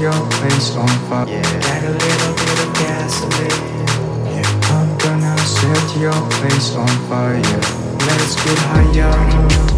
your face on fire. Add a little bit of gasoline. I'm gonna set your face on fire. Let's get higher.